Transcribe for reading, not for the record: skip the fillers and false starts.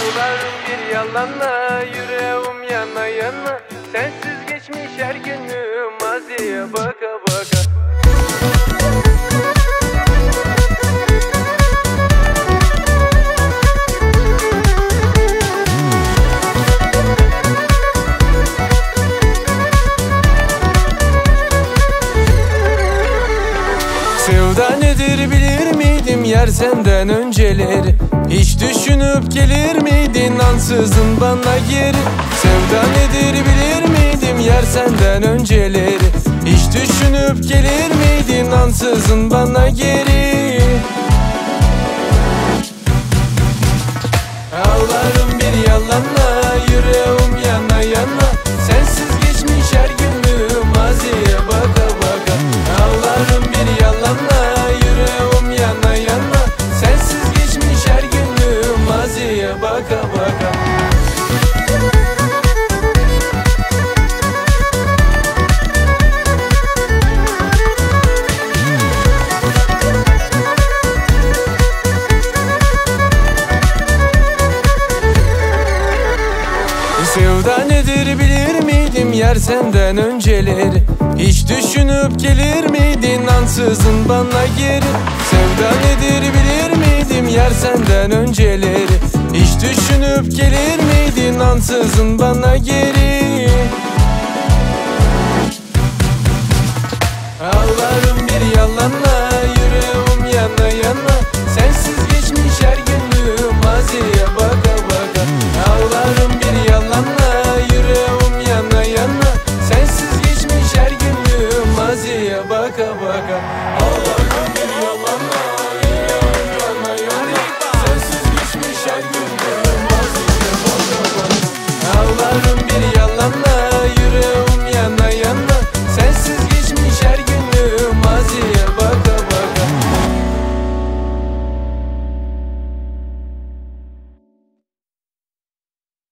Ağlarım bir yalanla, yüreğim yana yana. Sensiz geçmiş her günüm, maziye baka baka. Sevda nedir bilir miydim yer senden önceleri? Hiç düşünüp gelir miydin ansızın bana geri? Sevda nedir bilir miydim yer senden önceleri? Hiç düşünüp gelir miydin ansızın bana geri? Ağlarım bir yalanla, yüreğim yana yana. Sensiz geçmiş her günüm, maziye baka baka. Ağlarım bir yalanla, yüreğim yana yana. Sensiz geçmiş her günüm, maziye baka baka. Sevda nedir bilir miydim yer senden önceleri? Hiç düşünüp gelir miydin ansızın bana geri? Sevda nedir bilir miydim yer senden önceleri? Hiç düşünüp gelir miydin ansızın bana geri? Ağlarım bir yalanla, yüreğim yana yana. Sensiz geçmiş her günüm, maziye baka baka. Ağlarım bir yalanla, yüreğim yana yana. Sensiz geçmiş her günüm, maziye baka baka. Ağlarım bir yalanla, yüreğim yana yana. Sensiz geçmiş her günüm, maziye baka baka. Ağlarım bir